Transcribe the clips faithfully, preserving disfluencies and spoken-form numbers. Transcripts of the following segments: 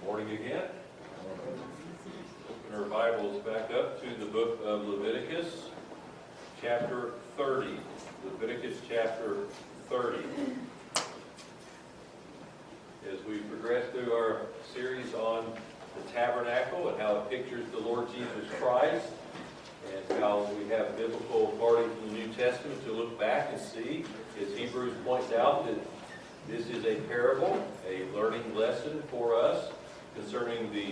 Morning again. Open our Bibles back up to the book of Leviticus, chapter thirty. Leviticus chapter thirty. As we progress through our series on the tabernacle and how it pictures the Lord Jesus Christ, and how we have biblical authority from the New Testament to look back and see, as Hebrews points out, that this is a parable, a learning lesson for us concerning the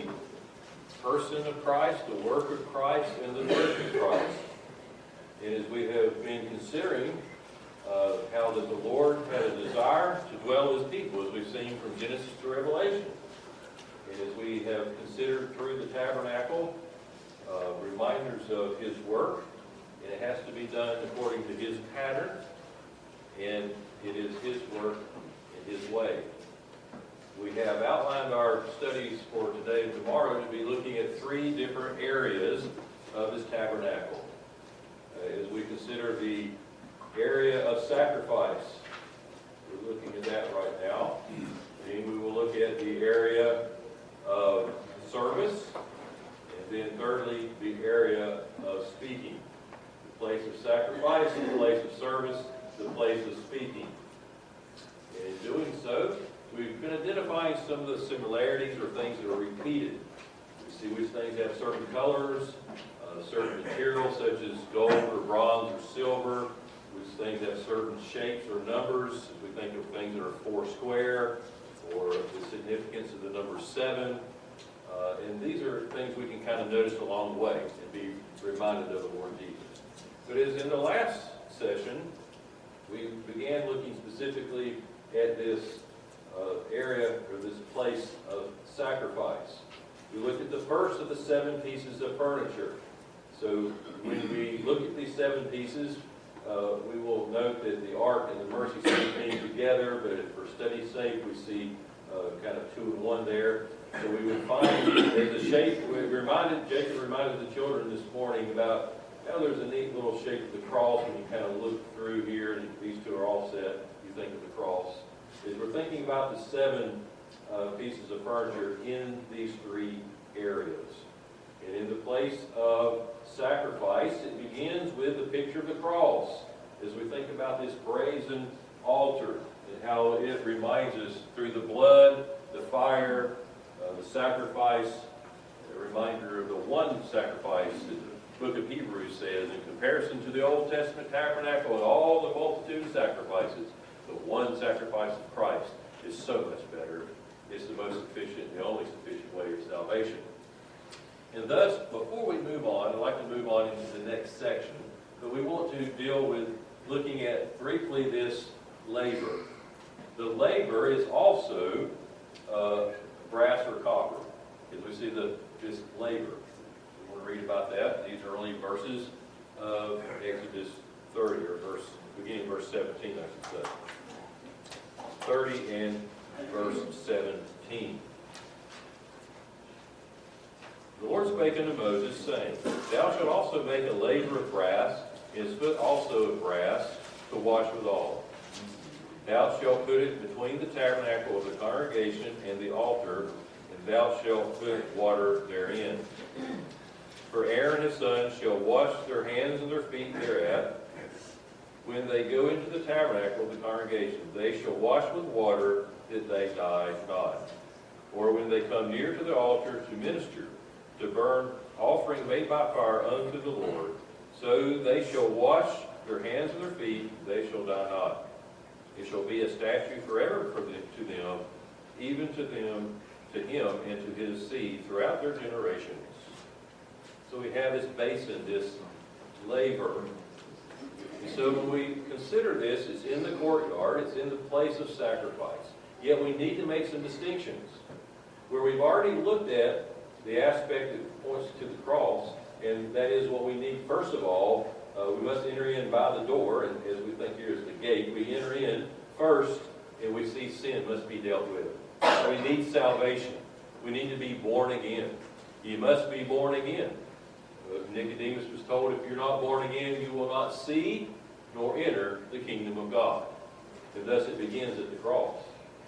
person of Christ, the work of Christ, and the work of Christ. And as we have been considering uh, how that the Lord had a desire to dwell with His people, as we've seen from Genesis to Revelation. And as we have considered through the tabernacle, uh, reminders of His work, and it has to be done according to His pattern, and it is His work in His way. We have outlined our studies for today and tomorrow to be looking at three different areas of His tabernacle. Uh, as we consider the area of sacrifice, we're looking at that right now. And we will look at the area of service, and then thirdly, the area of speaking. The place of sacrifice, the place of service, the place of speaking. And in doing so, we've been identifying some of the similarities or things that are repeated. We see which things have certain colors, uh, certain materials such as gold or bronze or silver, which things have certain shapes or numbers. If we think of things that are four square, or the significance of the number seven. Uh, and these are things we can kind of notice along the way and be reminded of the Lord Jesus. But as in the last session, we began looking specifically at this uh, area or this place of sacrifice. We looked at the first of the seven pieces of furniture. So when we look at these seven pieces, uh, we will note that the ark and the mercy seat came together, but for study's sake, we see uh, kind of two in one there. So we would find there's a shape. We reminded Jacob reminded the children this morning about how there's a neat little shape of the cross when you kind of look through here, and these two are all set. You think of the cross. As we're thinking about the seven uh, pieces of furniture in these three areas. And in the place of sacrifice, it begins with the picture of the cross. As we think about this brazen altar and how it reminds us through the blood, the fire, uh, the sacrifice, a reminder of the one sacrifice that the book of Hebrews says, in comparison to the Old Testament tabernacle and all the multitude of sacrifices, the one sacrifice of Christ is so much better. It's the most sufficient and the only sufficient way of salvation. And thus, before we move on, I'd like to move on into the next section, but we want to deal with looking at briefly this laver. The laver is also uh, brass or copper, as we see the this laver. We want to read about that. These early verses of Exodus thirty, or verse beginning verse seventeen, I should say. thirty and verse seventeen. The Lord spake unto Moses, saying, Thou shalt also make a laver of brass, and his foot also of brass, to wash withal. Thou shalt put it between the tabernacle of the congregation and the altar, and thou shalt put water therein. For Aaron and his sons shall wash their hands and their feet thereat. When they go into the tabernacle of the congregation, they shall wash with water, that they die not. Or when they come near to the altar to minister, to burn offering made by fire unto the Lord, so they shall wash their hands and their feet, they shall die not. It shall be a statute forever for them, to them, even to them, to him, and to his seed throughout their generations. So we have this basin, this laver. So when we consider this, it's in the courtyard, it's in the place of sacrifice. Yet we need to make some distinctions. Where we've already looked at the aspect that points to the cross, and that is what we need. First of all, uh, we must enter in by the door, and as we think here is the gate, we enter in first, and we see sin must be dealt with. We need salvation. We need to be born again. You must be born again. Uh, Nicodemus was told, if you're not born again, you will not see nor enter the kingdom of God. And thus it begins at the cross.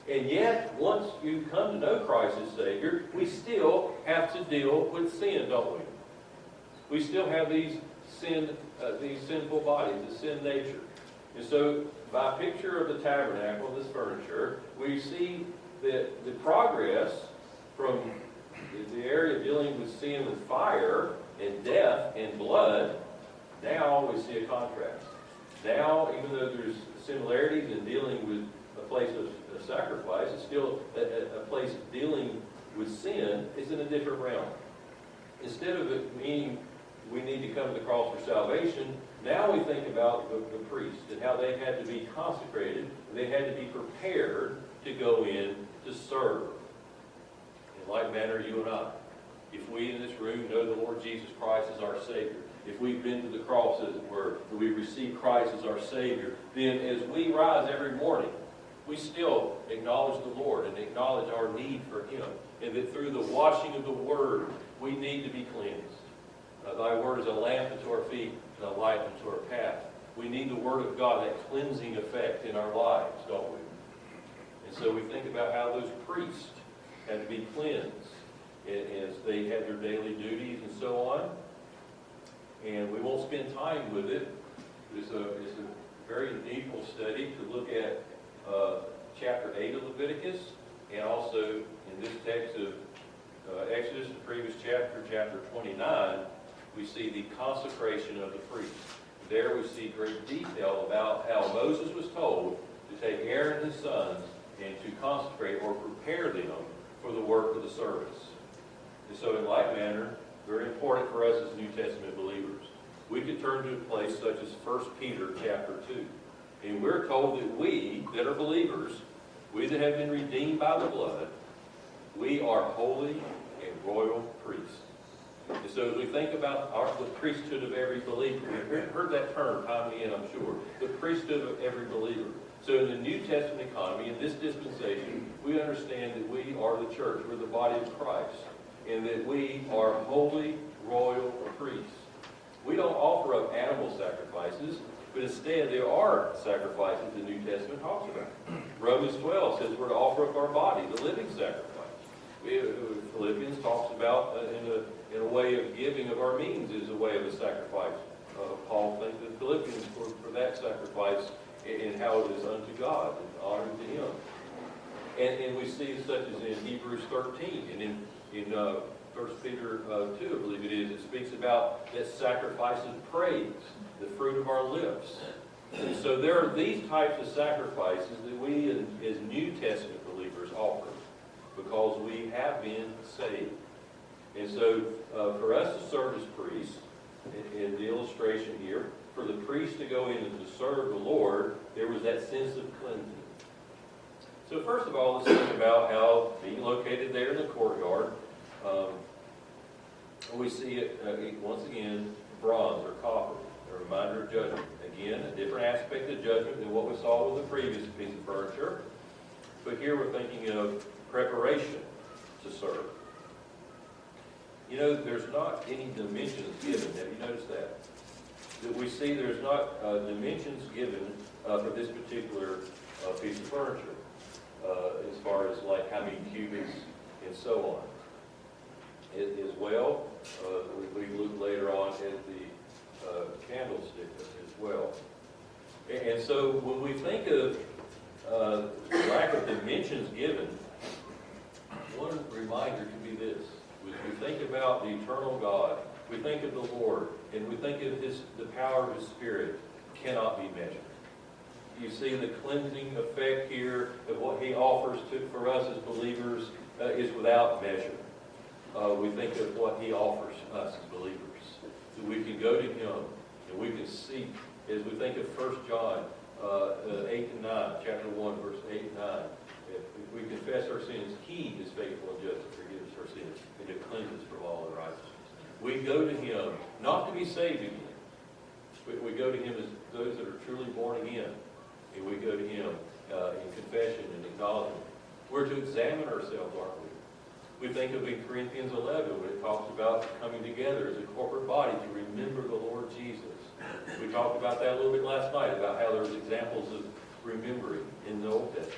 And yet, once you come to know Christ as Savior, we still have to deal with sin, don't we? We still have these sin, uh, these sinful bodies, the sin nature. And so, by picture of the tabernacle, this furniture, we see that the progress from the area dealing with sin with fire and death and blood, now we see a contrast. Now, even though there's similarities in dealing with a place of, of sacrifice, it's still a, a place of dealing with sin is in a different realm. Instead of it meaning we need to come to the cross for salvation, now we think about the, the priest and how they had to be consecrated. They had to be prepared to go in to serve. In like manner, you and I, if we in this room know the Lord Jesus Christ as our Savior, if we've been to the cross, as it were, that we receive Christ as our Savior, then as we rise every morning, we still acknowledge the Lord and acknowledge our need for Him, and that through the washing of the Word, we need to be cleansed. Uh, Thy Word is a lamp unto our feet and a light unto our path. We need the Word of God, that cleansing effect in our lives, don't we? And so we think about how those priests had to be cleansed as they had their daily duties and so on. And we won't spend time with it. It's a, it's a very needful study to look at uh, chapter eight of Leviticus, and also in this text of uh, Exodus, the previous chapter, chapter twenty-nine, we see the consecration of the priest. There we see great detail about how Moses was told to take Aaron and his sons and to consecrate or prepare them for the work of the service. And so in like manner, very important for us as New Testament believers, we could turn to a place such as First Peter chapter two. And we're told that we that are believers, we that have been redeemed by the blood, we are holy and royal priests. And so as we think about our, the priesthood of every believer, we've heard that term time and again, I'm sure, the priesthood of every believer. So in the New Testament economy, in this dispensation, we understand that we are the church, we're the body of Christ, and that we are holy, royal priests. We don't offer up animal sacrifices, but instead there are sacrifices the New Testament talks about. Romans twelve says we're to offer up our body, the living sacrifice. We, Philippians talks about uh, in, a, in a way of giving of our means is a way of a sacrifice. Uh, Paul thinks that Philippians for, for that sacrifice and how it is unto God and honor to Him. And, and we see such as in Hebrews thirteen and in, in uh, First Peter uh, two, I believe it is, it speaks about that sacrifice of praise, the fruit of our lips. And so there are these types of sacrifices that we as New Testament believers offer because we have been saved. And so uh, for us to serve as priests, in, in the illustration here, for the priest to go in and to serve the Lord, there was that sense of cleansing. So first of all, let's think about how being located there in the courtyard, um, we see it uh, once again, bronze or copper, a reminder of judgment. Again, a different aspect of judgment than what we saw with the previous piece of furniture. But here we're thinking of preparation to serve. You know, there's not any dimensions given. Have you noticed that? That we see there's not uh, dimensions given uh, for this particular uh, piece of furniture, uh, as far as like how many cubits and so on. It, as well, uh, we, we look later on at the uh, candlestick as well. And, and so when we think of uh, lack of dimensions given, one reminder can be this. We, we think about the eternal God. We think of the Lord, and we think of His, the power of His Spirit cannot be measured. You see the cleansing effect here of what He offers to, for us as believers uh, is without measure. Uh, we think of what He offers us as believers. So we can go to Him, and we can seek, as we think of First John uh, uh, eight and nine, chapter one, verse eight and nine. If we confess our sins, He is faithful and just to forgive us our sins and to cleanse us from all unrighteousness. We go to Him not to be saved again. We, we go to Him as those that are truly born again. And we go to Him uh, in confession and acknowledgement. We're to examine ourselves, aren't we? We think of in Corinthians eleven when it talks about coming together as a corporate body to remember the Lord Jesus. We talked about that a little bit last night, about how there was examples of remembering in the Old Testament.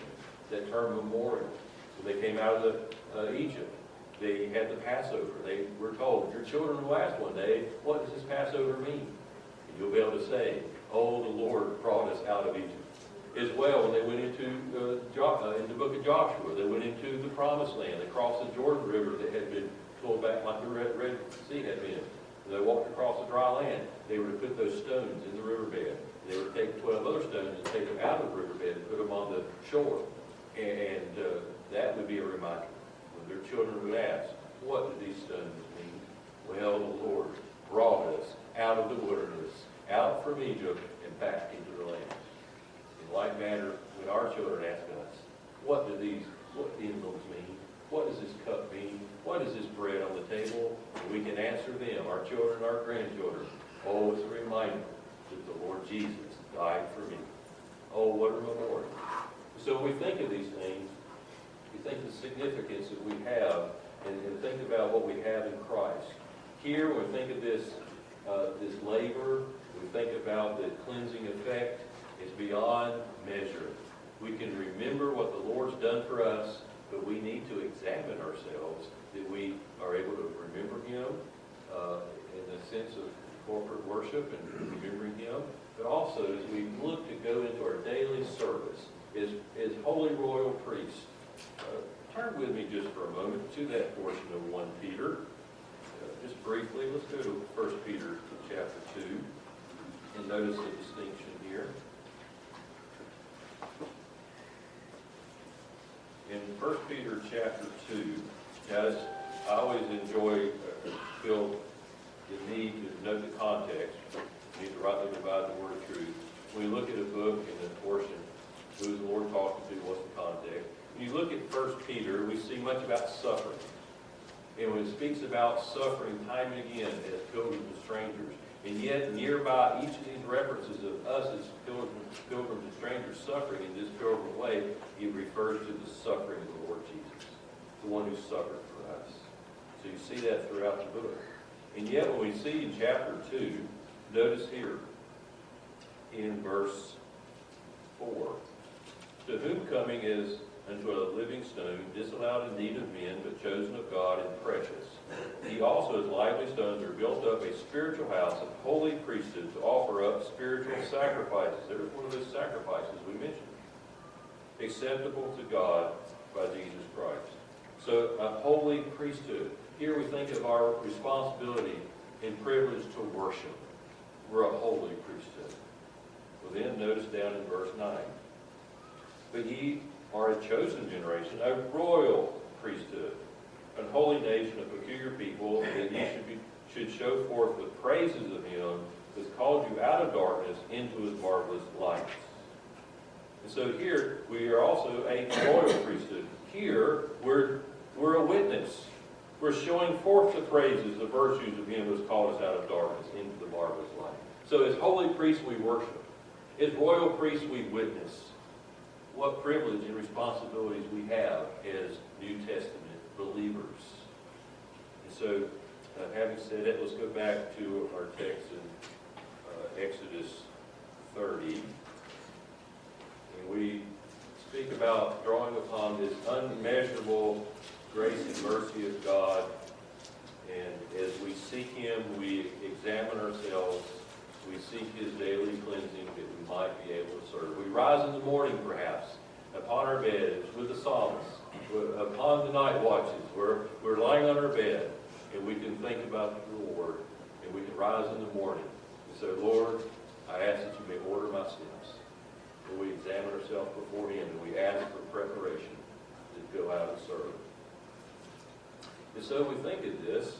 that term memorial. When they came out of the, uh, Egypt, they had the Passover. They were told, your children will ask one day, what does this Passover mean? And you'll be able to say, oh, the Lord brought us out of Egypt. As well, when they went into uh, jo- uh, in the book of Joshua, they went into the Promised Land. They crossed the Jordan River that had been pulled back like the Red, Red Sea had been. When they walked across the dry land, they were to put those stones in the riverbed. They would take twelve other stones and take them out of the riverbed and put them on the shore. And uh, that would be a reminder. When their children would ask, what do these stones mean? Well, the Lord brought us out of the wilderness, out from Egypt, and back into the land. In like manner, when our children ask us, what do these, what emblems mean? What does this cup mean? What is this bread on the table? And we can answer them, our children, our grandchildren. Oh, it's a reminder that the Lord Jesus died for me. Oh, what a memorial. So when we think of these things, we think the significance that we have, and, and think about what we have in Christ. Here, when we think of this, uh, this labor, we think about the cleansing effect. Is beyond measure. We can remember what the Lord's done for us, but we need to examine ourselves that we are able to remember Him uh, in the sense of corporate worship and remembering Him, but also as we look to go into our daily service as, as holy royal priests. Uh, turn with me just for a moment to that portion of First Peter. Uh, just briefly, let's go to First Peter chapter two and notice the distinction here. In First Peter chapter two, guys, I always enjoy, uh, feel the need to note the context. We need to rightly divide the word of truth. When we look at a book and a portion, who is the Lord talking to, what's the context? When you look at First Peter, we see much about suffering. And when it speaks about suffering time and again as pilgrims and strangers, and yet nearby each of these references of us as pilgrims, pilgrims and strangers suffering in this pilgrim way, he refers to the suffering of the Lord Jesus, the one who suffered for us. So you see that throughout the book. And yet when we see in chapter two, notice here in verse four, to whom coming is unto a living stone, disallowed in need of men, but chosen of God and precious. He also, as lively stones, are built up a spiritual house of holy priesthood to offer up spiritual sacrifices. There's one of those sacrifices we mentioned. Acceptable to God by Jesus Christ. So, a holy priesthood. Here we think of our responsibility and privilege to worship. We're a holy priesthood. Well then, notice down in verse nine. But ye are a chosen generation, a royal priesthood, a holy nation, a peculiar people, that ye should, be, should show forth the praises of Him who has called you out of darkness into His marvelous light. And so here, we are also a royal priesthood. Here, we're, we're a witness. We're showing forth the praises, the virtues of Him who has called us out of darkness into the marvelous light. So as holy priests, we worship. As royal priests, we witness. What privilege and responsibilities we have as New Testament believers. And so, uh, having said that, let's go back to our text in uh, Exodus thirty. And we speak about drawing upon this unmeasurable grace and mercy of God. And as we seek Him, we examine ourselves. We seek His daily cleansing that we might be able to serve. We rise in the morning, perhaps, upon our beds with the psalmist, upon the night watches. We're, we're lying on our bed, and we can think about the Lord, and we can rise in the morning and say, Lord, I ask that you may order my steps. And we examine ourselves before Him, and we ask for preparation to go out and serve. And so we think of this.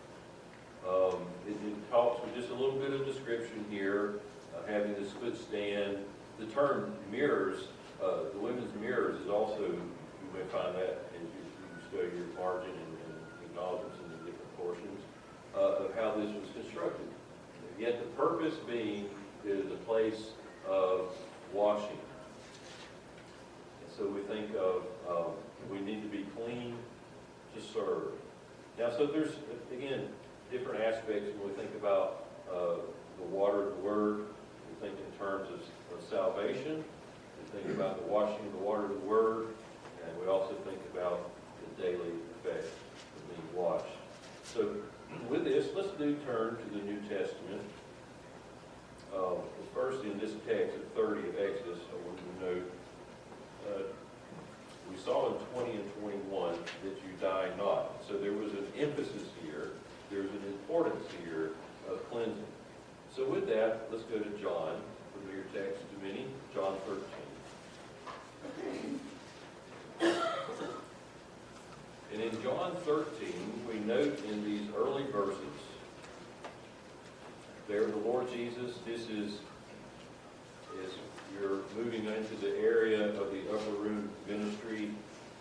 Um, it, it talks with just a little bit of description here, uh, having this footstand. The term mirrors, uh, the women's mirrors is also, you may find that as you, you study your margin and, and acknowledgments in the different portions, uh, of how this was constructed. Yet the purpose being is a place of washing. And so we think of, um, we need to be clean to serve. Now, so there's, again, different aspects when we think about uh, the water of the Word. We think in terms of, of salvation, in think about the washing of the water of the Word, and we also think about the daily effect of being washed. So with this, let's do turn to the New Testament. Uh, first in this text at thirty of Exodus, I want you to note, uh, we saw in twenty and twenty-one that you die not. So there was an emphasis here, there's an importance here of cleansing. So with that, let's go to John, familiar text to many, John thirteen. And in John thirteen, we note in these early verses, there the Lord Jesus, this is, is you're moving into the area of the upper room ministry,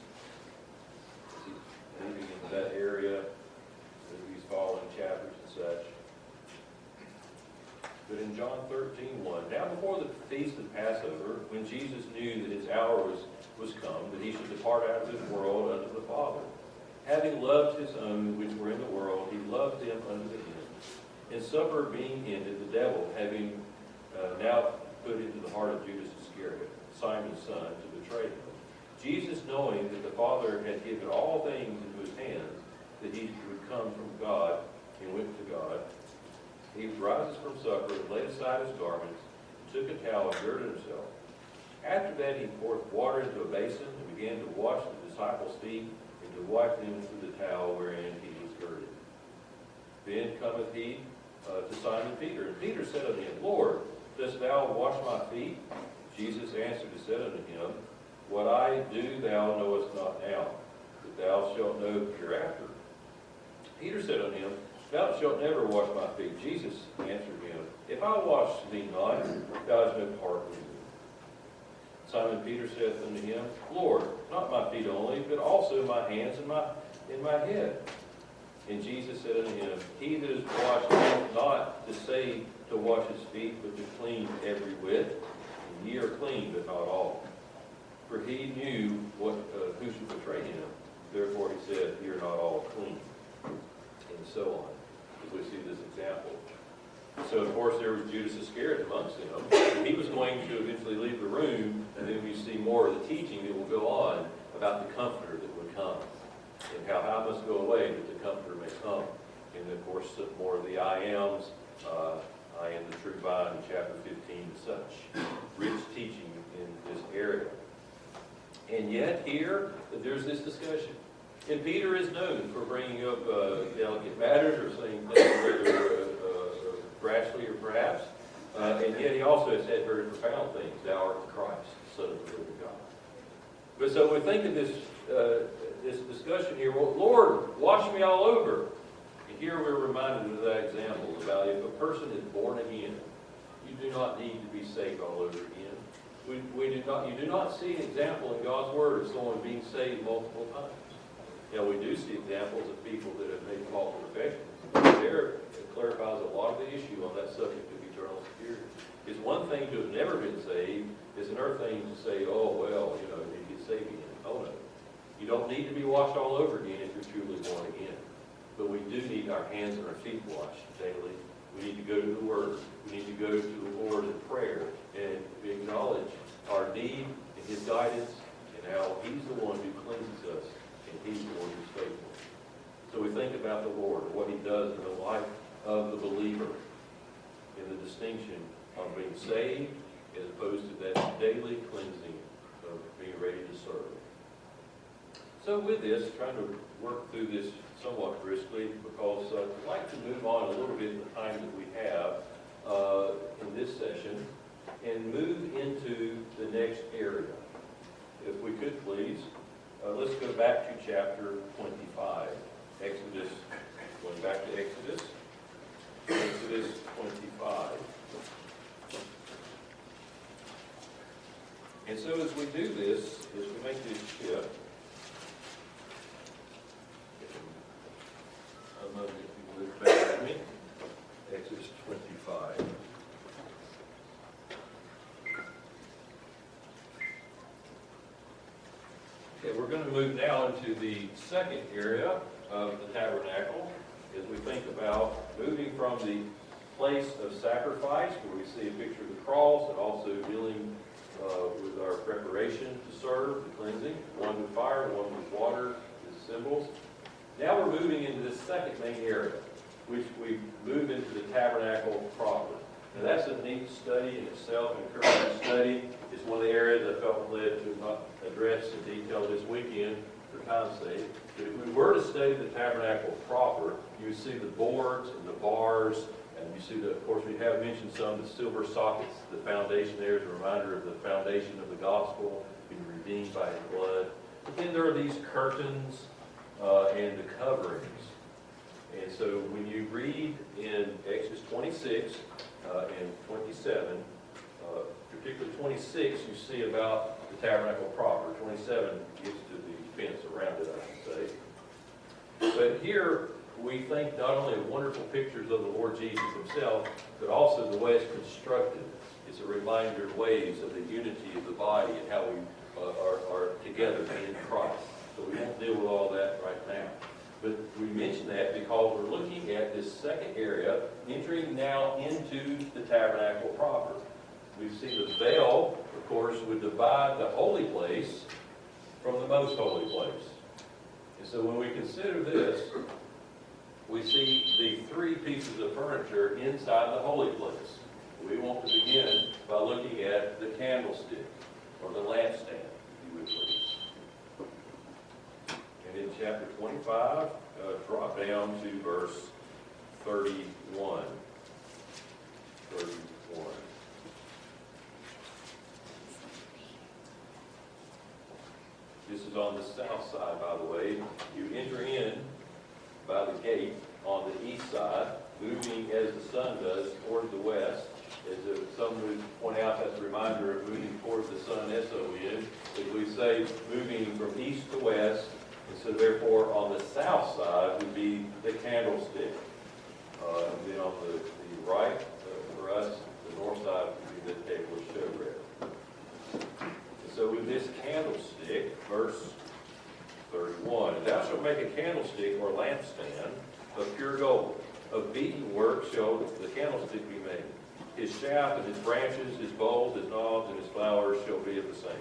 moving into that area, these following chapters and such. But in John thirteen one, now before the feast of Passover, when Jesus knew that his hour was, was come, that he should depart out of this world unto the Father, having loved his own which were in the world, he loved them unto the end. And supper being ended, the devil, having uh, now put into the heart of Judas Iscariot, Simon's son, to betray him, Jesus, knowing that the Father had given all things into his hands, that he would come from God, and went to God, he rises from supper, and laid aside his garments, and took a towel, and girded himself. After that he poured water into a basin, and began to wash the disciples' feet, and to wipe them with the towel wherein he was girded. Then cometh he uh, to Simon Peter, and Peter said unto him, Lord, dost thou wash my feet? Jesus answered and said unto him, What I do thou knowest not now, but thou shalt know hereafter. Peter said unto him, Thou shalt never wash my feet. Jesus answered him, If I wash thee not, thou hast no part with me. Simon Peter saith unto him, Lord, not my feet only, but also my hands and my and my head. And Jesus said unto him, He that is washed hath not to say to wash his feet, but to clean every whit. And ye are clean, but not all. For he knew what uh, who should betray him. Therefore he said, Ye are not all clean. And so on. As we see this example. So of course there was Judas Iscariot amongst them. He was going to eventually leave the room, and then we see more of the teaching that will go on about the Comforter that would come, and how I must go away that the Comforter may come. And of course more of the I ams, uh, I am the true vine in chapter fifteen and such. Rich teaching in this area. And yet here, there's this discussion. And Peter is known for bringing up uh, delicate matters or saying things rather uh, uh, rashly or perhaps. Uh, and yet he also has said very profound things. Thou art the Christ, the Son of the living God. But so we think of this, uh, this discussion here, well, Lord, wash me all over. And here we're reminded of that example about if a person is born again, you do not need to be saved all over again. We, we do not, you do not see an example in God's Word of someone being saved multiple times. Now, we do see examples of people that have made false professions. There, it clarifies a lot of the issue on that subject of eternal security. It's one thing to have never been saved. It's another thing to say, oh, well, you know, you get saved again. Oh, no. You don't need to be washed all over again if you're truly born again. But we do need our hands and our feet washed daily. We need to go to the Word. We need to go to the Lord in prayer and acknowledge our need and His guidance and how He's the one who cleanses us. And He's the one who's faithful. So we think about the Lord, what He does in the life of the believer, in the distinction of being saved as opposed to that daily cleansing of being ready to serve. So with this, trying to work through this somewhat briskly, because uh, I'd like to move on a little bit in the time that we have uh, in this session and move into the next area. If we could please. Uh, let's go back to chapter twenty-five, Exodus, going back to Exodus, Exodus twenty-five. And so as we do this, as we make this shift, I'm going to if you look back at me, Exodus twenty-five. Okay, we're going to move now into the second area of the tabernacle as we think about moving from the place of sacrifice, where we see a picture of the cross, and also dealing uh, with our preparation to serve, the cleansing, one with fire, one with water, the symbols. Now we're moving into this second main area, which we move into the tabernacle proper. Now that's a neat study in itself, an encouraging study. It's one of the areas I felt led to not address in detail this weekend for time's sake. But if we were to study the tabernacle proper, you would see the boards and the bars, and you see that, of course, we have mentioned some, the silver sockets. The foundation there is a reminder of the foundation of the gospel, being redeemed by his blood. But then there are these curtains uh, and the coverings. And so when you read in Exodus twenty-six uh, and twenty-seven, uh, particularly twenty-six, you see about the tabernacle proper. twenty-seven gets to the fence around it, I should say. But here we think not only of wonderful pictures of the Lord Jesus himself, but also the way it's constructed. It's a reminder of ways of the unity of the body and how we uh, are, are together in Christ. So we won't deal with all that right now. But we mention that because we're looking at this second area, entering now into the tabernacle proper. We see the veil, of course, would divide the holy place from the most holy place. And so when we consider this, we see the three pieces of furniture inside the holy place. We want to begin by looking at the candlestick, or the lampstand, if you would please. And in chapter twenty-five, uh, drop down to verse thirty-one. thirty-one. This is on the south side, by the way. You enter in by the gate on the east side, moving as the sun does toward the west. As some would point out, that's a reminder of moving toward the sun, S O N. As we say, moving from east to west. And so therefore, on the south side would be the candlestick. Uh, and then on the, the right, uh, for us, the north side would be the table of showbread. And so with this candlestick, verse thirty-one, and thou shalt make a candlestick or lampstand of pure gold. Of beaten work shall the candlestick be made. His shaft and his branches, his bowls, his knobs, and his flowers shall be of the same.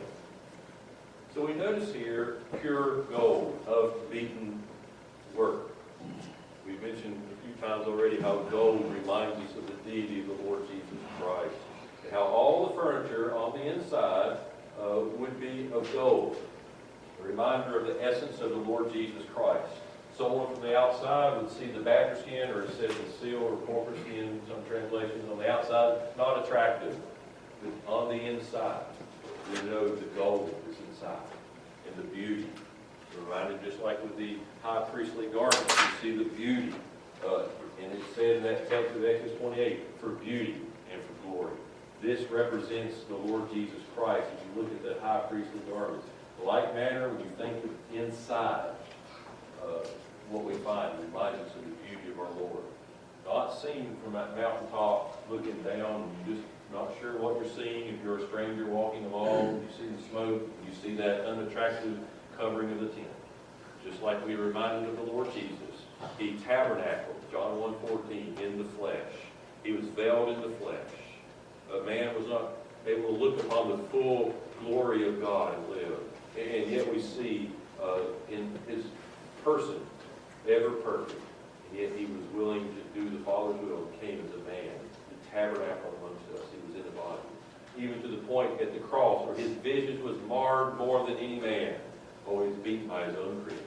So we notice here pure gold of beaten work. We've mentioned a few times already how gold reminds us of the deity of the Lord Jesus Christ, and how all the furniture on the inside uh, would be of gold. A reminder of the essence of the Lord Jesus Christ. Someone from the outside would see the badger skin, or it says the seal or porpoise skin, some translations on the outside, not attractive. But on the inside, we know the gold is inside and the beauty. Reminded just like with the high priestly garments, you see the beauty. Uh, and it said in that text of Exodus twenty-eight, for beauty and for glory. This represents the Lord Jesus Christ as you look at the high priestly garments. In like manner, when you think of inside, uh, what we find reminds us of the beauty of our Lord. Not seen from that mountaintop, looking down, and you just not sure what you're seeing. If you're a stranger walking along, you see the smoke, you see that unattractive covering of the tent. Just like we were reminded of the Lord Jesus. He tabernacled, John one fourteen, in the flesh. He was veiled in the flesh. A man was not able to look upon the full glory of God and live. And yet we see uh, in his person, ever perfect, and yet he was willing to do the Father's will and came as a man. He tabernacled amongst us. He was in the body. Even to the point at the cross where his vision was marred more than any man. Oh, he was beaten by his own creation.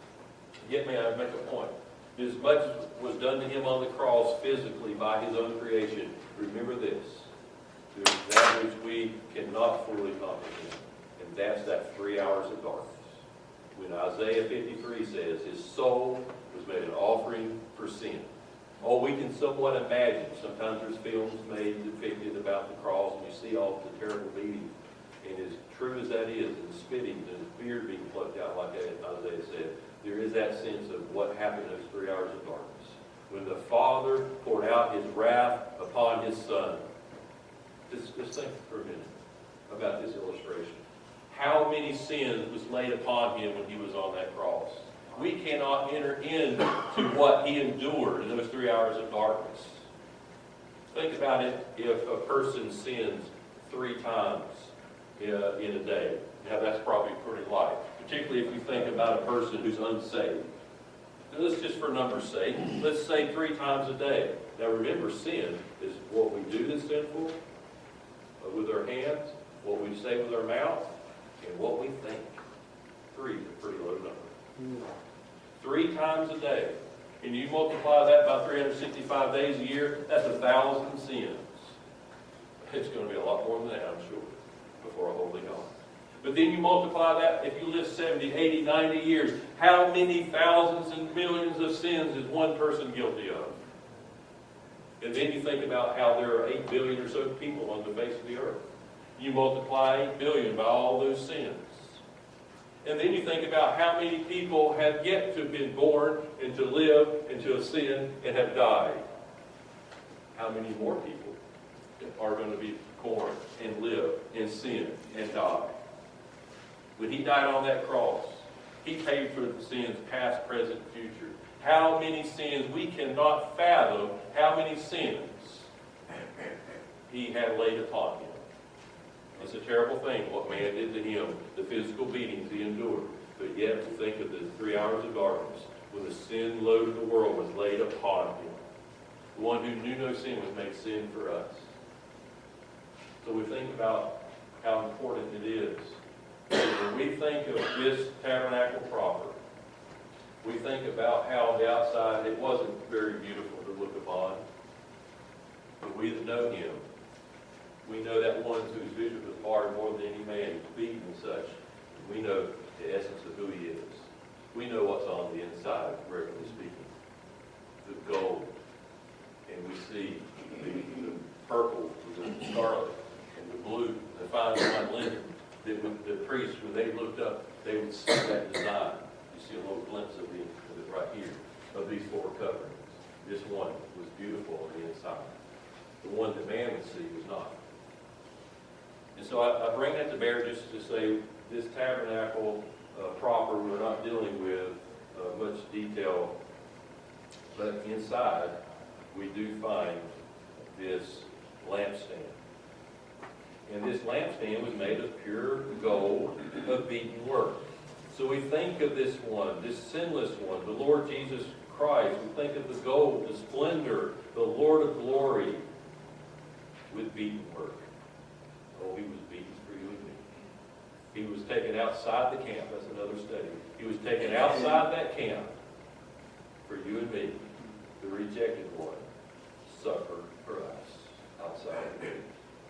Yet may I make a point. As much as was done to him on the cross physically by his own creation, remember this. There's that which we cannot fully comprehend. And that's that three hours of darkness. When Isaiah fifty-three says his soul was made an offering for sin. Oh, we can somewhat imagine. Sometimes there's films made depicted about the cross, and you see all the terrible beatings. And as true as that is, and the spitting, and his beard being plucked out, like Isaiah said, there is that sense of what happened in those three hours of darkness. When the Father poured out his wrath upon his Son. Just, just think for a minute about this illustration. How many sins was laid upon him when he was on that cross? We cannot enter into what he endured in those three hours of darkness. Think about it if a person sins three times uh, in a day. Now, that's probably pretty light, particularly if you think about a person who's unsaved. Now, let's just for numbers' sake, let's say three times a day. Now, remember, sin is what we do that's sinful uh, with our hands, what we say with our mouth, and what we think. Three is a pretty low number. Three times a day. And you multiply that by three hundred sixty-five days a year, that's a thousand sins. It's going to be a lot more than that, I'm sure, before a holy God. But then you multiply that, if you live seventy, eighty, ninety years, how many thousands and millions of sins is one person guilty of? And then you think about how there are eight billion or so people on the face of the earth. You multiply eight billion by all those sins. And then you think about how many people have yet to have been born and to live and to have sinned and have died. How many more people are going to be born and live and sin and die? When he died on that cross, he paid for the sins past, present, future. How many sins? We cannot fathom how many sins he had laid upon him. It's a terrible thing what man did to him, the physical beatings he endured. But yet we think of the three hours of darkness when the sin load of the world was laid upon him. The one who knew no sin was made sin for us. So we think about how important it is. When we think of this tabernacle proper, we think about how on the outside it wasn't very beautiful to look upon. But we that know him, we know that one whose vision was marred more than any man, he's beaten and such. We know the essence of who he is. We know what's on the inside, regularly speaking. The gold. And we see the, the purple, the scarlet, and the blue, the fine line linen. That when the priests, when they looked up, they would see that design. You see a little glimpse of, the, of it right here, of these four coverings. This one was beautiful on the inside. The one that man would see was not. And so I, I bring that to bear just to say this tabernacle uh, proper, we're not dealing with uh, much detail, but inside we do find this lampstand. And this lampstand was made of pure gold of beaten work. So we think of this one, this sinless one, the Lord Jesus Christ. We think of the gold, the splendor, the Lord of glory with beaten work. Oh, he was beaten for you and me. He was taken outside the camp. That's another study. He was taken outside that camp for you and me. The rejected one suffered for us outside the camp.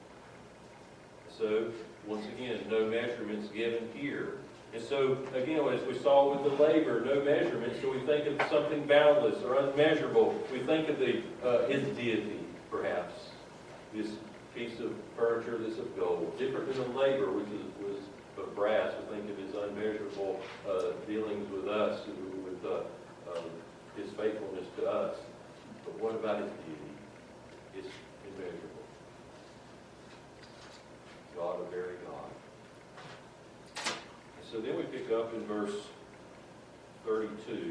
So, once again, no measurements given here. And so, again, as we saw with the labor, no measurements, so we think of something boundless or unmeasurable. We think of the uh, his deity, perhaps. This piece of furniture that's of gold. Different than the labor, which is, was of brass. We think of his unmeasurable uh, dealings with us, with uh, um, his faithfulness to us. But what about his deity? It's immeasurable. God, a very God. And so then we pick up in verse thirty-two.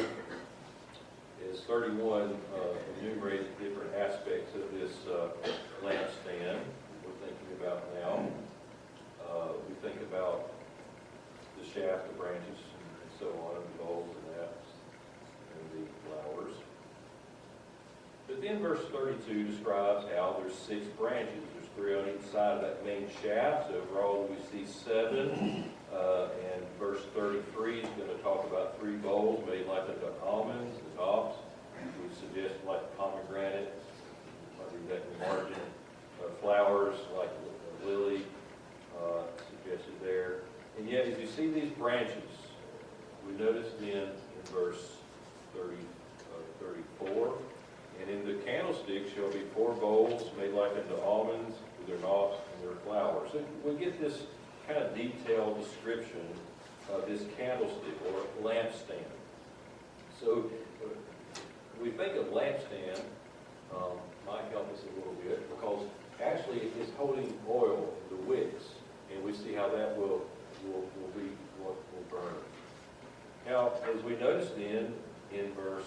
As thirty-one uh, enumerates different aspects of this uh, lampstand we're thinking about now. Uh, we think about the shaft, the branches, and so on, and the bowls and that, and the flowers. But then verse thirty-two describes how there's six branches. There's three on each side of that main shaft. So overall we see seven. Uh, and verse thirty-three is going to talk about three bowls made like unto almonds, the tops. We suggest like pomegranate, like that in the margin. Uh, flowers like a lily, uh, suggested there. And yet, as you see these branches, we notice then in verse thirty, uh, thirty-four, and in the candlestick shall be four bowls made like unto almonds, with their knobs and their flowers. So we get this kind of detailed description of this candlestick or lampstand. So uh, we think of lampstand, um, might help us a little bit, because actually it's holding oil, the wicks, and we see how that will will, will be what will burn. Now, as we notice then in verse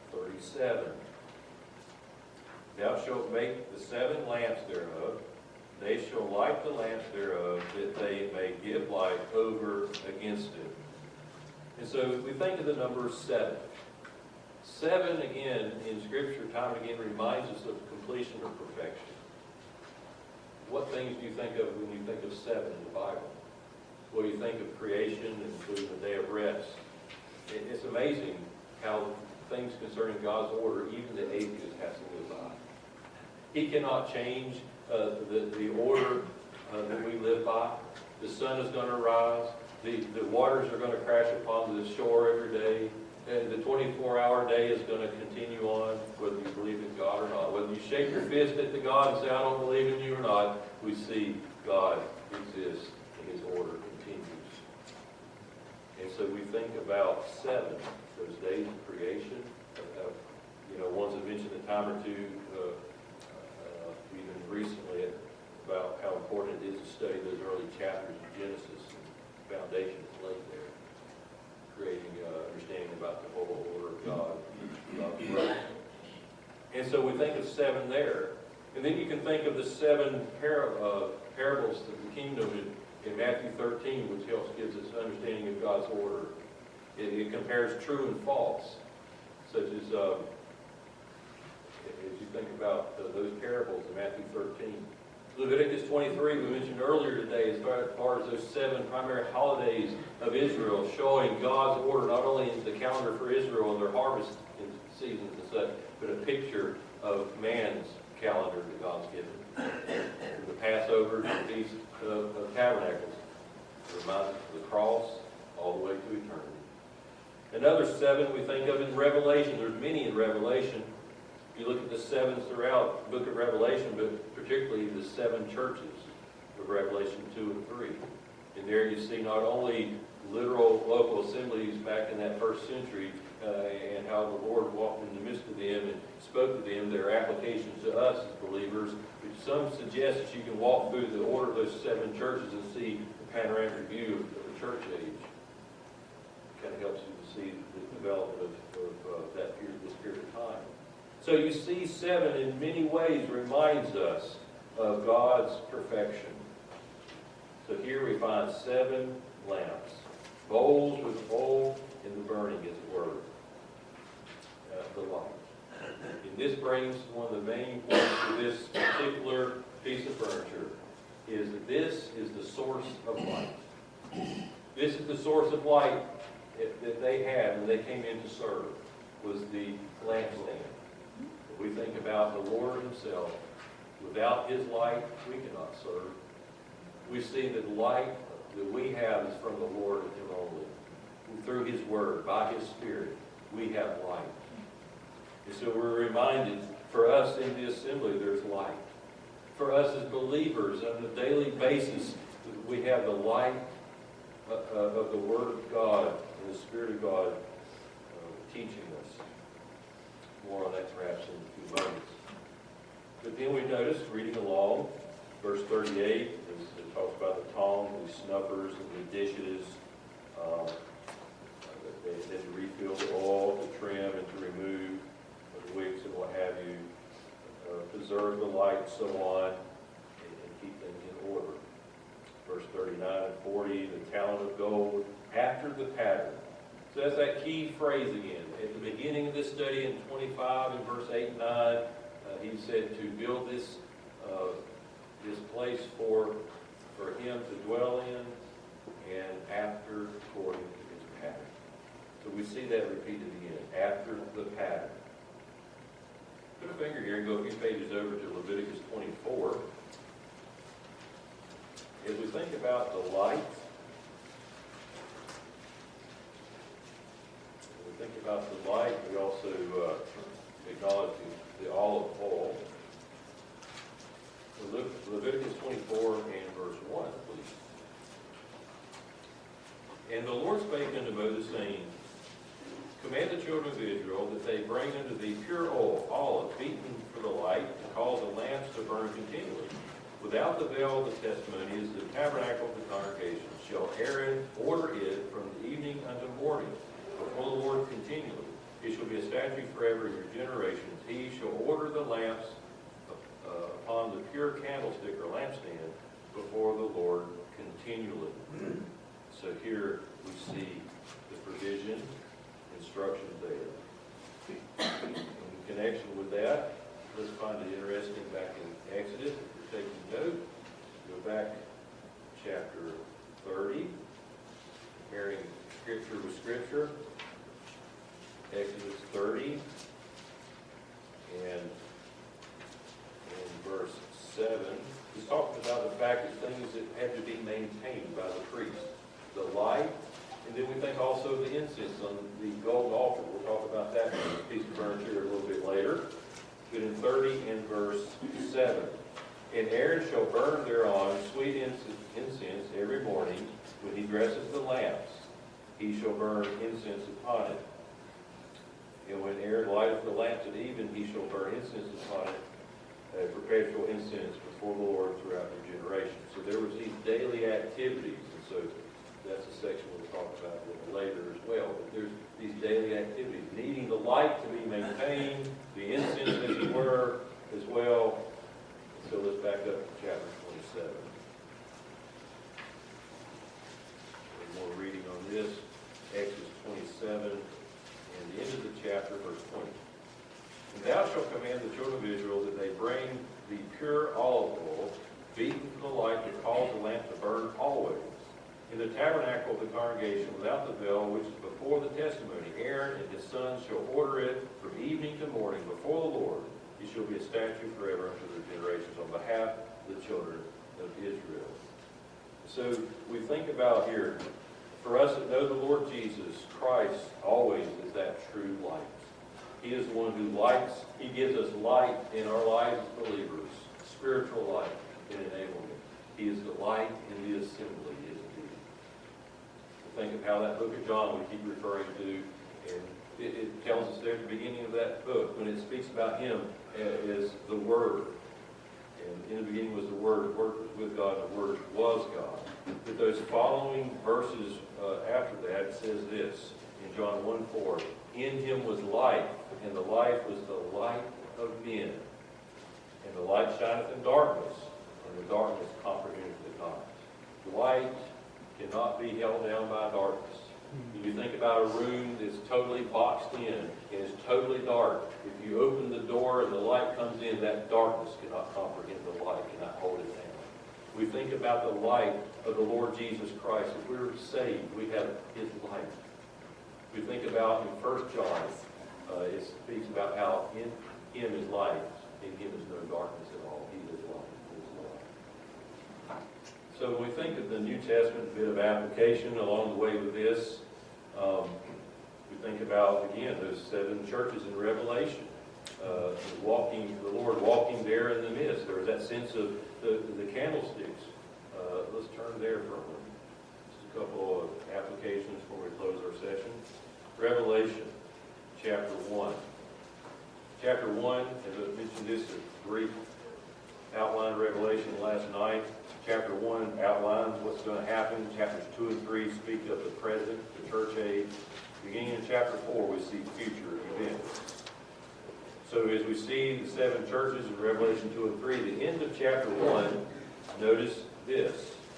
thirty-seven, thou shalt make the seven lamps thereof, they shall light the lamps thereof, that they may give light over against it. And so we think of the number seven. Seven, again, in Scripture, time and again, reminds us of completion or perfection. What things do you think of when you think of seven in the Bible? Well, you think of creation, including the day of rest. It's amazing how things concerning God's order, even the atheist has to live by. He cannot change uh, the, the order uh, that we live by. The sun is going to rise. The, the waters are going to crash upon the shore every day. And the twenty-four hour day is going to continue on, whether you believe in God or not. Whether you shake your fist at the God and say, I don't believe in you or not, we see God exists and His order continues. And so we think about seven, those days of creation. Uh, you know, ones have mentioned a time or two, uh, uh, even recently, about how important it is to study those early chapters of Genesis and the foundation is laid there, creating uh, understanding about the whole order of God, God's word. And so we think of seven there. And then you can think of the seven par uh, parables of the kingdom in, in Matthew thirteen, which helps gives us an understanding of God's order. It, it compares true and false, such as um, as you think about uh, those parables in Matthew thirteen. Leviticus twenty-three, we mentioned earlier today, as far, as far as those seven primary holidays of Israel, showing God's order, not only in the calendar for Israel and their harvest seasons and such, but a picture of man's calendar that God's given. From the Passover to the Feast of, of Tabernacles, it reminds us of the cross all the way to eternity. Another seven we think of in Revelation. There's many in Revelation. You look at the sevens throughout the book of Revelation, but particularly the seven churches of Revelation two and three. And there you see not only literal local assemblies back in that first century uh, and how the Lord walked in the midst of them and spoke to them, their applications to us as believers, but some suggest that you can walk through the order of those seven churches and see the panoramic view of the church age. It kind of helps you to see the development of, of uh, that period, this period of time. So you see seven in many ways reminds us of God's perfection. So here we find seven lamps, bowls with oil in the burning, as it were, uh, the light. And this brings one of the main points to this particular piece of furniture, is that this is the source of light. This is the source of light that they had when they came in to serve, was the lampstand. We think about the Lord Himself. Without His light, we cannot serve. We see that the light that we have is from the Lord and Him only. Through His Word, by His Spirit, we have light. And so we're reminded, for us in the assembly, there's light. For us as believers, on a daily basis, we have the light of the Word of God and the Spirit of God teaching us. More on that perhaps in a few moments. But then we notice, reading along, verse thirty-eight, it talks about the tongs, the snuffers, and the dishes. Um, they had to refill the oil, to trim and to remove the wicks and what have you, uh, preserve the light and so on, and, and keep things in order. Verse thirty-nine and forty, the talent of gold after the pattern. So that's that key phrase again. At the beginning of this study in twenty-five, in verse eight and nine, uh, he said to build this uh, this place for for him to dwell in, and after according to his pattern. So we see that repeated again, after the pattern. Put a finger here and go a few pages over to Leviticus twenty-four. As we think about the light, think about the light, we also uh, acknowledge the, the olive oil. So Le Leviticus twenty-four and verse one, please. And the Lord spake unto Moses, saying, Command the children of Israel that they bring unto thee pure oil, olive, beaten for the light, to cause the lamps to burn continually. Without the veil of the testimony is the tabernacle of the congregation. Shall Aaron order it from the evening unto morning, before the Lord continually. It shall be a statute forever in your generations. He shall order the lamps uh, uh, upon the pure candlestick or lampstand before the Lord continually. So here we see the provision, instructions there. In connection with that, let's find it interesting back in Exodus. If you're taking note, go back to chapter thirty, comparing Scripture with Scripture. Exodus thirty, and in verse seven, he's talking about the fact of things that had to be maintained by the priest. The light, and then we think also the incense on the gold altar. We'll talk about that piece of furniture a little bit later. But in thirty and verse seven, and Aaron shall burn thereon sweet incense every morning when he dresses the lamps. He shall burn incense upon it. And when Aaron lighteth the lamps at even, he shall burn incense upon it, a perpetual incense before the Lord throughout their generations. So there was these daily activities, and so that's a section we'll talk about a little later as well. But there's these daily activities, needing the light to be maintained, the incense, as it were, as well. So let's back up to chapter twenty-seven. More reading on this, Exodus twenty-seven. And the end of the chapter, verse twenty. And thou shalt command the children of Israel that they bring the pure olive oil, beaten to the light, to cause the lamp to burn always. In the tabernacle of the congregation without the veil, which is before the testimony, Aaron and his sons shall order it from evening to morning before the Lord. It shall be a statute forever unto their generations on behalf of the children of Israel. So we think about here, for us that know the Lord Jesus Christ always is that true light. He is the one who lights. He gives us light in our lives as believers, spiritual light and enablement. He is the light in the assembly, isn't he? Think of how that book of John we keep referring to, and it, it tells us there at the beginning of that book, when it speaks about him as the Word. And in the beginning was the Word, the Word was with God, and the Word was God. But those following verses uh, after that says this, in John one four, in him was life, and the life was the light of men. And the light shineth in darkness, and the darkness comprehended it not. Light cannot be held down by darkness. If you think about a room that's totally boxed in and it's totally dark, if you open the door and the light comes in, that darkness cannot comprehend the light, cannot hold it down. We think about the light of the Lord Jesus Christ. If we're saved, we have his light. We think about in First John, uh, it speaks about how in him is light, in him is no darkness at all. He is light. He is light. So when we think of the New Testament, a bit of application along the way with this, um, we think about, again, those seven churches in Revelation. Uh, walking, the Lord walking there in the midst. There was that sense of the, the candlesticks. Uh, let's turn there for a moment. Just a couple of applications before we close our session. Revelation, chapter one. Chapter one, as I mentioned this, a brief outline of Revelation last night. Chapter one outlines what's going to happen. Chapters two and three speak of the present, the church age. Beginning in chapter four, we see future events. So as we see the seven churches in Revelation two and three, the end of chapter one, notice this.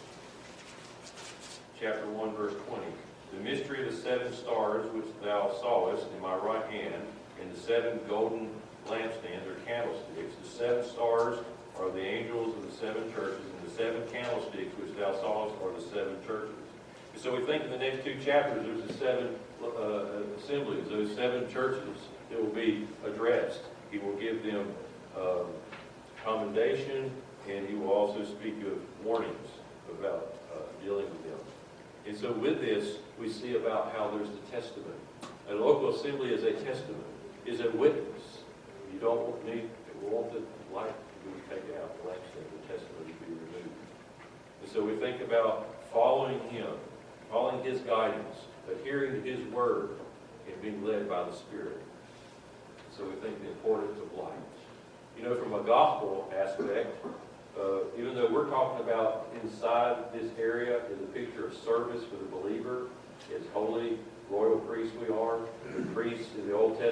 Chapter one, verse twenty. The mystery of the seven stars which thou sawest in my right hand, and the seven golden lampstands or candlesticks. The seven stars are the angels of the seven churches, and the seven candlesticks which thou sawest are the seven churches. And so we think in the next two chapters there's the seven uh, assemblies, those seven churches that will be addressed. He will give them uh, commendation, and he will also speak of warnings about uh, dealing with them. And so with this, we see about how there's the testament. A local assembly is a testament, is a witness. You don't need, want the light to be taken out, the lampstand, the testimony to be removed. And so we think about following him, following his guidance, adhering to his word, and being led by the Spirit. So we think the importance of light. You know, from a gospel aspect, uh, even though we're talking about inside this area is a picture of service for the believer, as holy royal priests we are. The priests in the Old Testament were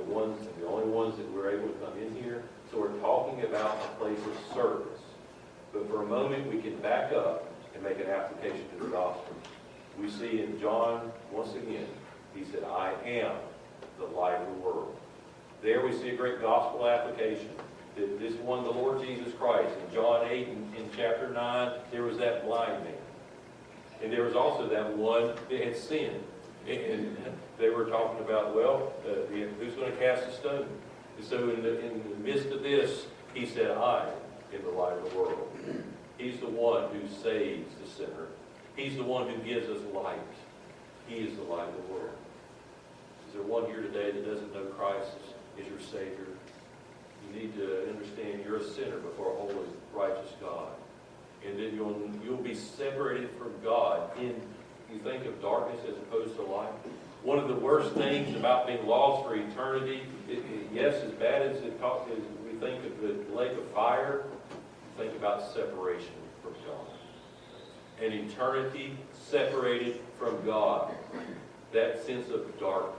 the ones, the only ones that were able to come in here. So we're talking about a place of service. But for a moment, we can back up and make an application to the gospel. We see in John, once again, he said, I am the light of the world. There we see a great gospel application. This one, the Lord Jesus Christ. In John eight, in, in chapter nine, there was that blind man. And there was also that one that had sinned. And they were talking about, well, uh, who's going to cast a stone? And so in the, in the midst of this, he said, I am the light of the world. He's the one who saves the sinner. He's the one who gives us light. He is the light of the world. Is there one here today that doesn't know Christ as your Savior? You need to understand you're a sinner before a holy, righteous God. And then you'll, you'll be separated from God in, you think of darkness as opposed to light. One of the worst things about being lost for eternity, it, it, yes, as bad as, it talk, as we think of the lake of fire, think about separation from God. An eternity separated from God. That sense of darkness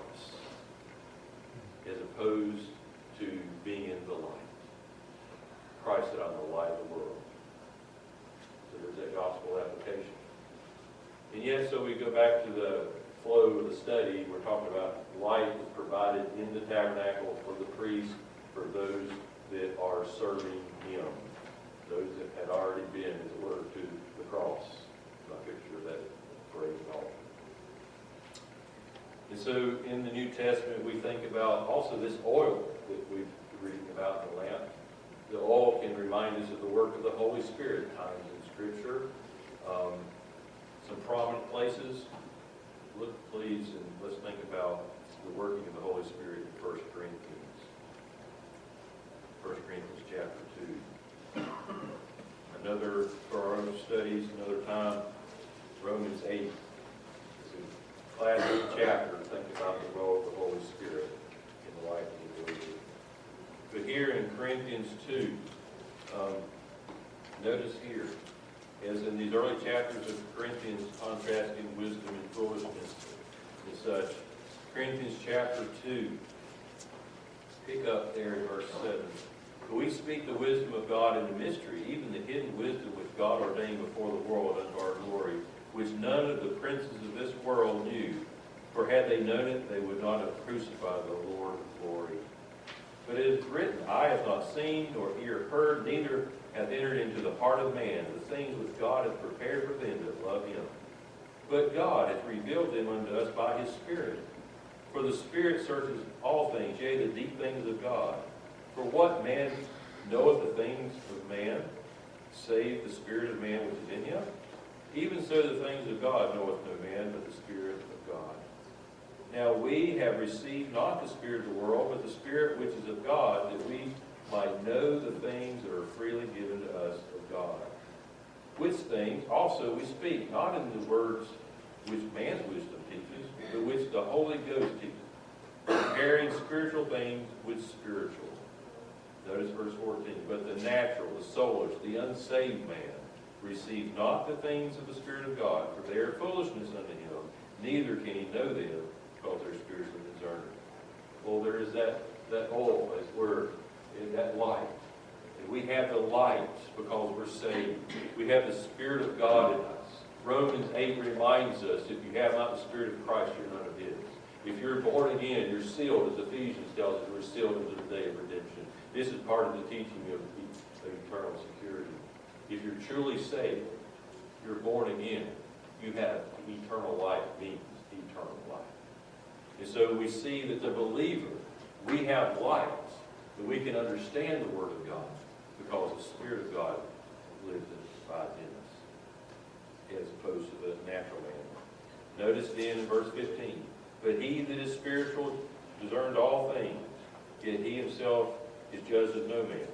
as opposed to being in the light. Christ said, I'm the light of the world. So there's that gospel application. And yet, so we go back to the flow of the study. We're talking about light is provided in the tabernacle for the priest, for those that are serving him. Those that had already been, as it were, to the cross. My picture of that great altar. And so in the New Testament, we think about also this oil that we've reading about in the lamp. The oil can remind us of the work of the Holy Spirit at times in Scripture. Um, some prominent places. Look, please, and let's think about the working of the Holy Spirit in First Corinthians. First Corinthians chapter two. Another, for our own studies, another time, Romans eight. It's a classic chapter to think about the role of the Holy Spirit in the life of the believer. But here in Corinthians two, um, notice here, as in these early chapters of Corinthians, contrasting wisdom and foolishness and such. Corinthians chapter two, pick up there in verse seven. For we speak the wisdom of God in the mystery, even the hidden wisdom which God ordained before the world unto our glory, which none of the princes of this world knew. For had they known it, they would not have crucified the Lord of glory. But it is written, eye hath not seen, nor ear heard, neither hath entered into the heart of man the things which God hath prepared for them that love him. But God hath revealed them unto us by his Spirit. For the Spirit searches all things, yea, the deep things of God. For what man knoweth the things of man, save the Spirit of man which is in him? Even so the things of God knoweth no man, but the Spirit of God. Now we have received not the spirit of the world, but the Spirit which is of God, that we might know the things that are freely given to us of God. Which things also we speak, not in the words which man's wisdom teaches, but which the Holy Ghost teaches, comparing spiritual things with spiritual. Notice verse fourteen. But the natural, the soulish, the unsaved man receives not the things of the Spirit of God, for they are foolishness unto him, neither can he know them, because they're spiritually discerned. Well, there is that, that oil, that word, and that light. And we have the light because we're saved. We have the Spirit of God in us. Romans eight reminds us, if you have not the Spirit of Christ, you're none of his. If you're born again, you're sealed, as Ephesians tells us, we're sealed unto the day of redemption. This is part of the teaching of, of eternal security. If you're truly saved, you're born again, you have eternal life, means eternal life. And so we see that the believer, we have light, that we can understand the Word of God, because the Spirit of God lives and abides in us, as opposed to the natural man. Notice then in verse fifteen, but he that is spiritual discerns all things, yet he himself is judged of no man.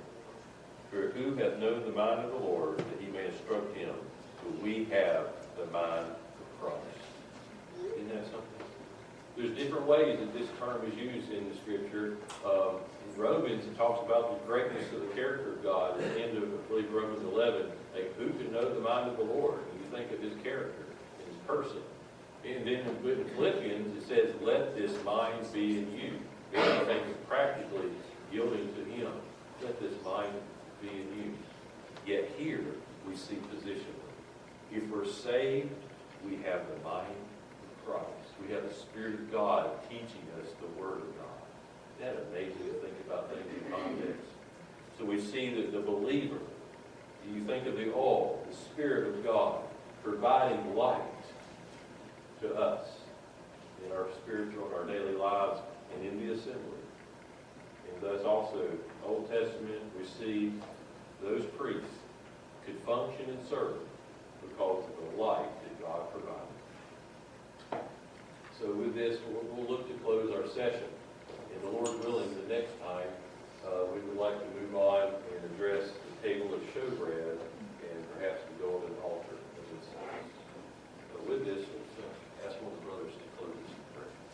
For who hath known the mind of the Lord, that he may instruct him? But we have the mind of Christ. Isn't that something? There's different ways that this term is used in the Scripture. Um, in Romans, it talks about the greatness of the character of God. At the end of, I believe, Romans eleven, like, who can know the mind of the Lord? When you think of his character, his person. And then in Philippians, it says, let this mind be in you. If you think of practically yielding to Him. Let this mind be in you. Yet here we see positionally. If we're saved, we have the mind of Christ. We have the Spirit of God teaching us the Word of God. Isn't that amazing to think about things in context? So we see that the believer, you think of the all, the Spirit of God, providing light to us in our spiritual and our daily lives and in the assembly. And thus also, Old Testament, we see those priests could function and serve because of the light that God provided. So with this, we'll, we'll look to close our session. And the Lord willing, the next time, uh, we would like to move on and address the table of showbread and perhaps the golden altar of this service. So with this, let's uh, ask one of the brothers to